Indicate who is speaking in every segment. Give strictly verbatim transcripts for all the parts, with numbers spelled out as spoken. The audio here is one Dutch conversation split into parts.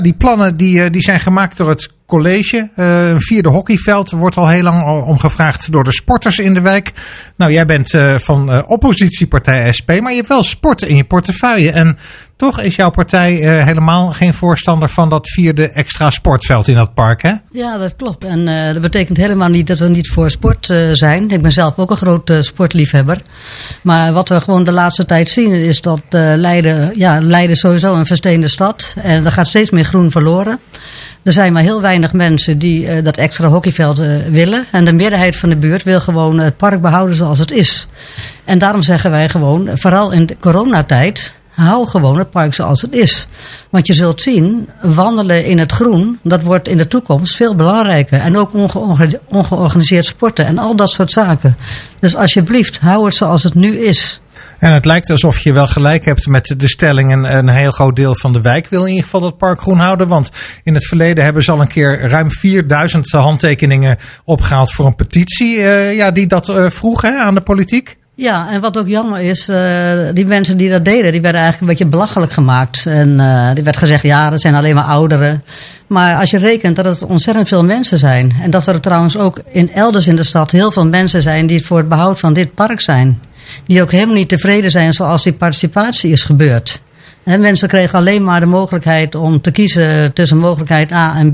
Speaker 1: Die plannen die, die zijn gemaakt door het college. Uh, een vierde hockeyveld wordt al heel lang om gevraagd door de sporters in de wijk. Nou, jij bent uh, van uh, oppositiepartij S P, maar je hebt wel sport in je portefeuille. En toch is jouw partij uh, helemaal geen voorstander van dat vierde extra sportveld in dat park, hè?
Speaker 2: Ja, dat klopt. En uh, dat betekent helemaal niet dat we niet voor sport uh, zijn. Ik ben zelf ook een groot uh, sportliefhebber. Maar wat we gewoon de laatste tijd zien is dat uh, Leiden, ja, Leiden sowieso een versteende stad. En er gaat steeds meer groen verloren. Er zijn maar heel weinig mensen die uh, dat extra hockeyveld uh, willen. En de meerderheid van de buurt wil gewoon het park behouden zoals het is. En daarom zeggen wij gewoon, vooral in de coronatijd, hou gewoon het park zoals het is. Want je zult zien, wandelen in het groen, dat wordt in de toekomst veel belangrijker. En ook onge- ongeorganiseerd sporten en al dat soort zaken. Dus alsjeblieft, hou het zoals het nu is.
Speaker 1: En het lijkt alsof je wel gelijk hebt met de stelling. En een heel groot deel van de wijk wil in ieder geval dat park groen houden. Want in het verleden hebben ze al een keer ruim vierduizend handtekeningen opgehaald voor een petitie. Uh, ja, die dat uh, vroeg hè, aan de politiek.
Speaker 2: Ja, en wat ook jammer is, uh, die mensen die dat deden, die werden eigenlijk een beetje belachelijk gemaakt. En uh, die werd gezegd, ja, dat zijn alleen maar ouderen. Maar als je rekent dat het ontzettend veel mensen zijn. En dat er trouwens ook in elders in de stad heel veel mensen zijn die voor het behoud van dit park zijn. Die ook helemaal niet tevreden zijn zoals die participatie is gebeurd. He, mensen kregen alleen maar de mogelijkheid om te kiezen tussen mogelijkheid A en B.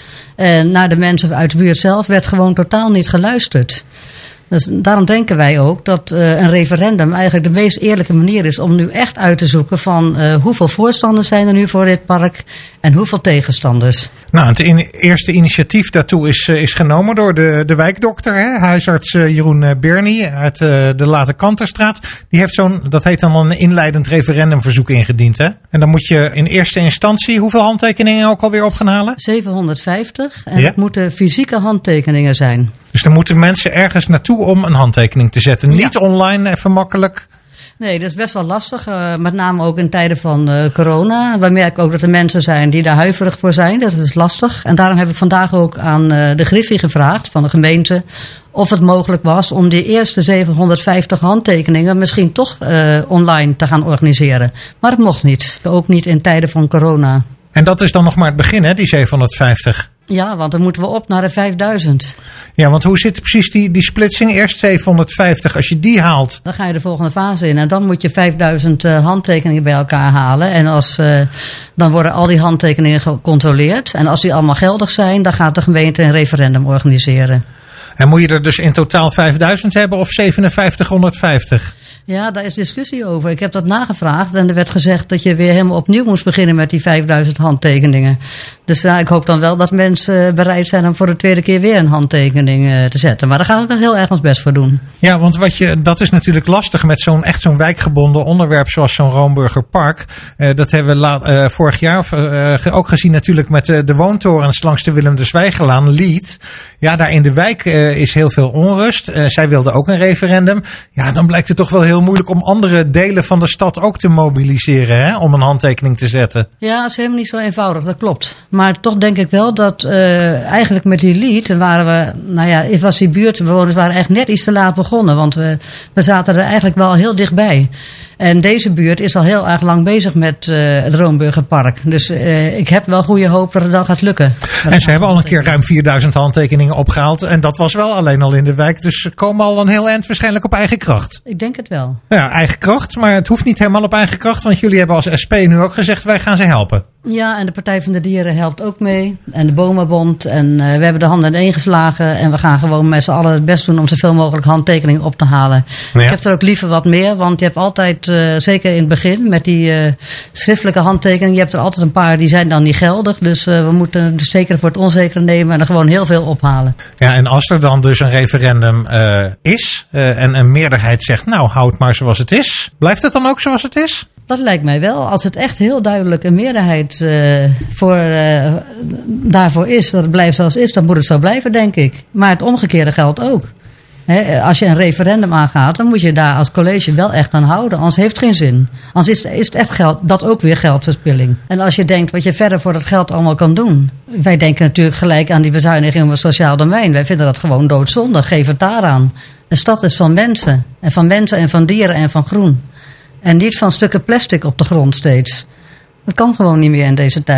Speaker 2: En naar de mensen uit de buurt zelf werd gewoon totaal niet geluisterd. Dus daarom denken wij ook dat uh, een referendum eigenlijk de meest eerlijke manier is om nu echt uit te zoeken van uh, hoeveel voorstanders zijn er nu voor dit park en hoeveel tegenstanders.
Speaker 1: Nou, het in, eerste initiatief daartoe is, uh, is genomen door de, de wijkdokter, hè? Huisarts uh, Jeroen Bernie uit uh, de Late Kanterstraat. Die heeft zo'n, dat heet dan een inleidend referendumverzoek ingediend, hè? En dan moet je in eerste instantie hoeveel handtekeningen ook alweer op gaan halen?
Speaker 2: zevenhonderdvijftig en
Speaker 1: ja?
Speaker 2: het moeten fysieke handtekeningen zijn.
Speaker 1: Dus dan moeten mensen ergens naartoe om een handtekening te zetten. Niet ja. online, even makkelijk.
Speaker 2: Nee, dat is best wel lastig. Uh, met name ook in tijden van uh, corona. We merken ook dat er mensen zijn die daar huiverig voor zijn. Dat is lastig. En daarom heb ik vandaag ook aan uh, de Griffie gevraagd van de gemeente of het mogelijk was om die eerste zevenhonderdvijftig handtekeningen misschien toch uh, online te gaan organiseren. Maar het mocht niet. Ook niet in tijden van corona.
Speaker 1: En dat is dan nog maar het begin, hè, die zevenhonderdvijftig?
Speaker 2: Ja, want dan moeten we op naar de vijfduizend.
Speaker 1: Ja, want hoe zit precies die, die splitsing? Eerst zevenhonderdvijftig, als je die haalt.
Speaker 2: Dan ga je de volgende fase in. En dan moet je vijfduizend uh, handtekeningen bij elkaar halen. En als, uh, dan worden al die handtekeningen gecontroleerd. En als die allemaal geldig zijn, dan gaat de gemeente een referendum organiseren.
Speaker 1: En moet je er dus in totaal vijfduizend hebben of zevenenvijftighonderdvijftig?
Speaker 2: Ja, daar is discussie over. Ik heb dat nagevraagd en er werd gezegd dat je weer helemaal opnieuw moest beginnen met die vijfduizend handtekeningen. Dus ja, ik hoop dan wel dat mensen bereid zijn om voor de tweede keer weer een handtekening uh, te zetten. Maar daar gaan we wel heel erg ons best voor doen. Ja,
Speaker 1: want wat je, dat is natuurlijk lastig met zo'n echt zo'n wijkgebonden onderwerp zoals zo'n Roomburger Park. Uh, dat hebben we la, uh, vorig jaar uh, ook gezien natuurlijk met uh, de woontorens langs de Willem de Zwijgelaan, Lied. Ja, daar in de wijk uh, is heel veel onrust. Uh, zij wilden ook een referendum. Ja, dan blijkt het toch wel heel moeilijk om andere delen van de stad ook te mobiliseren, hè, om een handtekening te zetten.
Speaker 2: Ja, dat is helemaal niet zo eenvoudig, dat klopt. Maar toch denk ik wel dat uh, eigenlijk met die Lied waren we, nou ja, het was die buurtbewoners waren echt net iets te laat begonnen, want we, we zaten er eigenlijk wel heel dichtbij. En deze buurt is al heel erg lang bezig met uh, het Roomburger Park. Dus uh, ik heb wel goede hoop dat het dan gaat lukken.
Speaker 1: En ze hebben al een keer ruim vierduizend handtekeningen opgehaald. En dat was wel alleen al in de wijk. Dus ze komen al een heel eind waarschijnlijk op eigen kracht.
Speaker 2: Ik denk het wel.
Speaker 1: Ja, eigen kracht. Maar het hoeft niet helemaal op eigen kracht. Want jullie hebben als S P nu ook gezegd, wij gaan ze helpen.
Speaker 2: Ja, en de Partij van de Dieren helpt ook mee. En de Bomenbond. En uh, we hebben de handen ineen geslagen. En we gaan gewoon met z'n allen het best doen om zoveel mogelijk handtekeningen op te halen. Ja. Ik heb er ook liever wat meer. Want je hebt altijd, uh, zeker in het begin, met die uh, schriftelijke handtekeningen. Je hebt er altijd een paar die zijn dan niet geldig. Dus uh, we moeten dus zeker voor het onzekere nemen. En er gewoon heel veel ophalen.
Speaker 1: Ja, en als er dan dus een referendum uh, is. Uh, en een meerderheid zegt, nou houd maar zoals het is. Blijft het dan ook zoals het is?
Speaker 2: Dat lijkt mij wel. Als het echt heel duidelijk een meerderheid uh, voor, uh, daarvoor is, dat het blijft zoals het is, dan moet het zo blijven, denk ik. Maar het omgekeerde geldt ook. He, als je een referendum aangaat, dan moet je daar als college wel echt aan houden. Anders heeft het geen zin. Anders is het, is het echt geld, dat ook weer geldverspilling. En als je denkt wat je verder voor dat geld allemaal kan doen. Wij denken natuurlijk gelijk aan die bezuiniging op het sociaal domein. Wij vinden dat gewoon doodzonde. Geef het daaraan. Een stad is van mensen. En van mensen en van dieren en van groen. En niet van stukken plastic op de grond steeds. Dat kan gewoon niet meer in deze tijd.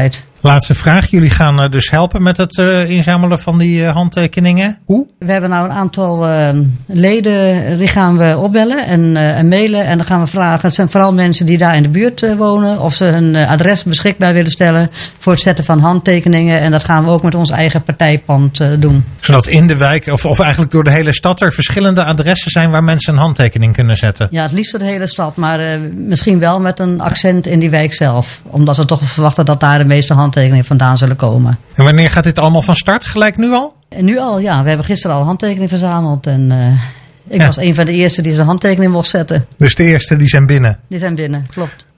Speaker 1: Laatste vraag. Jullie gaan uh, dus helpen met het uh, inzamelen van die uh, handtekeningen. Hoe?
Speaker 2: We hebben nou een aantal uh, leden, die gaan we opbellen en, uh, en mailen. En dan gaan we vragen, het zijn vooral mensen die daar in de buurt uh, wonen, of ze hun uh, adres beschikbaar willen stellen voor het zetten van handtekeningen. En dat gaan we ook met ons eigen partijpand uh, doen.
Speaker 1: Zodat in de wijk, of, of eigenlijk door de hele stad, er verschillende adressen zijn waar mensen een handtekening kunnen zetten.
Speaker 2: Ja, het liefst voor de hele stad, maar uh, misschien wel met een accent in die wijk zelf. Omdat we toch verwachten dat daar de meeste handtekeningen vandaan zullen komen.
Speaker 1: En wanneer gaat dit allemaal van start? Gelijk nu al?
Speaker 2: En nu al, ja. We hebben gisteren al handtekeningen verzameld. En uh, ik
Speaker 1: ja.
Speaker 2: was een van de eerste die zijn handtekening mocht zetten.
Speaker 1: Dus de eerste die zijn binnen?
Speaker 2: Die zijn binnen, klopt.